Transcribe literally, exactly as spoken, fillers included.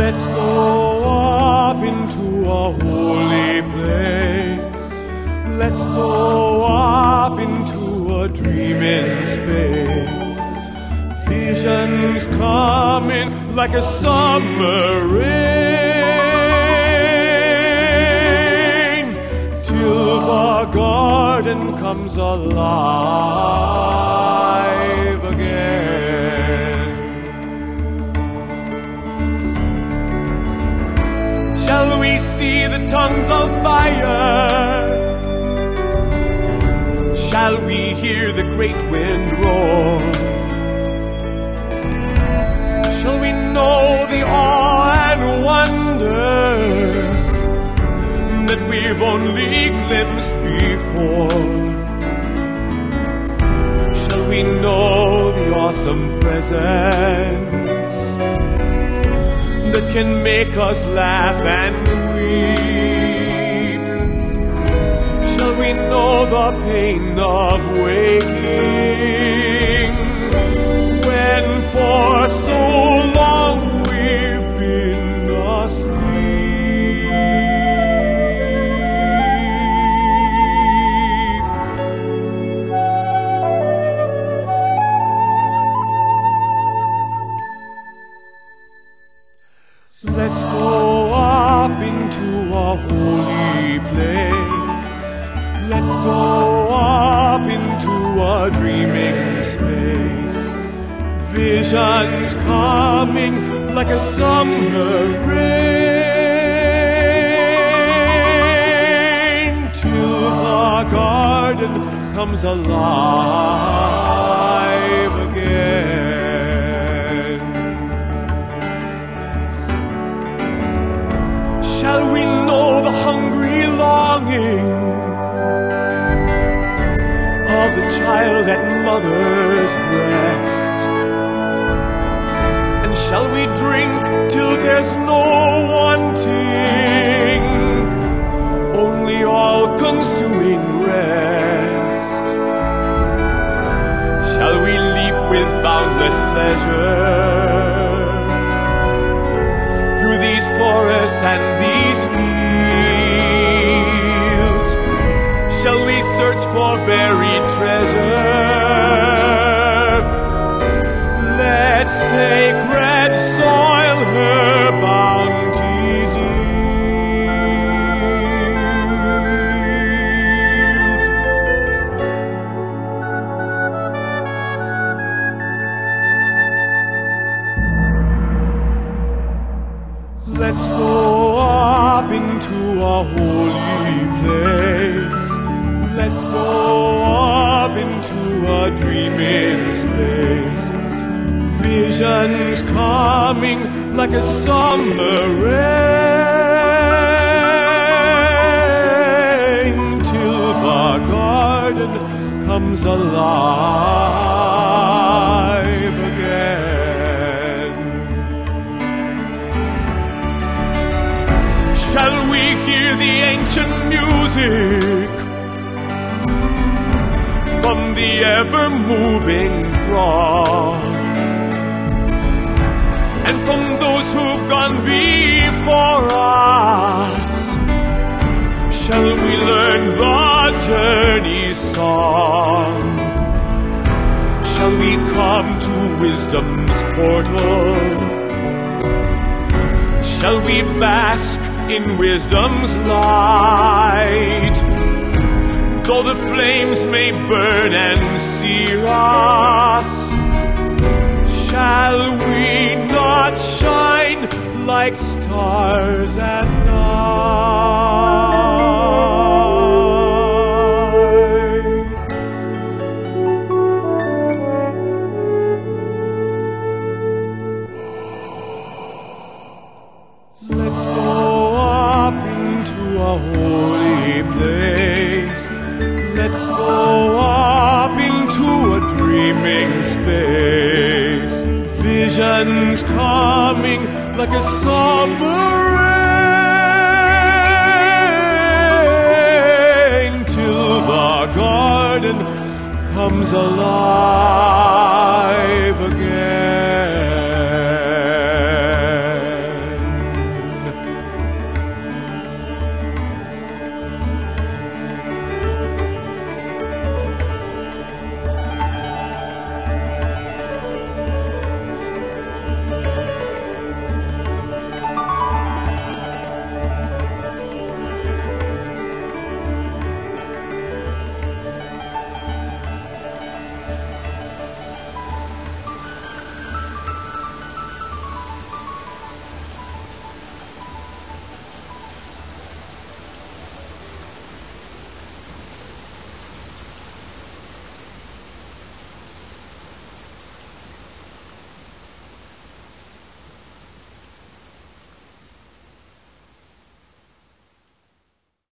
Let's go up into a holy place. Let's go up into a dreaming space. Visions coming like a summer rain, till the garden comes alive again. Shall we see the tongues of fire? Shall we hear the great wind roar? Shall we know the awe and wonder that we've only glimpsed before? Shall we know the awesome presence that can make us laugh and weep? Shall we know the pain of waking when for so long we've been asleep? Let's go up into a holy place. Let's go up into a dreaming space. Visions coming like a summer rain, till the garden comes alive again. Shall we know the hungry longing of the child at mother's breast? And shall we drink till there's no wanting, only all-consuming rest? Shall we leap with boundless pleasure through these forests and these fields? Shall we search for buried treasure? Let sacred soil her bounties yield. Let's go up into a holy place. Let's go up into a dreaming space. Visions coming like a summer rain, till the garden comes alive again. Shall we hear the ancient music from the ever-moving throng, and from those who've gone before us? Shall we learn the journey's song? Shall we come to wisdom's portal? Shall we bask in wisdom's light? Though the flames may burn and sear us, shall we not shine like stars at night? Let's go up into a holy place. Let's go up into a dreaming space. Visions coming like a summer rain, till the garden comes alive.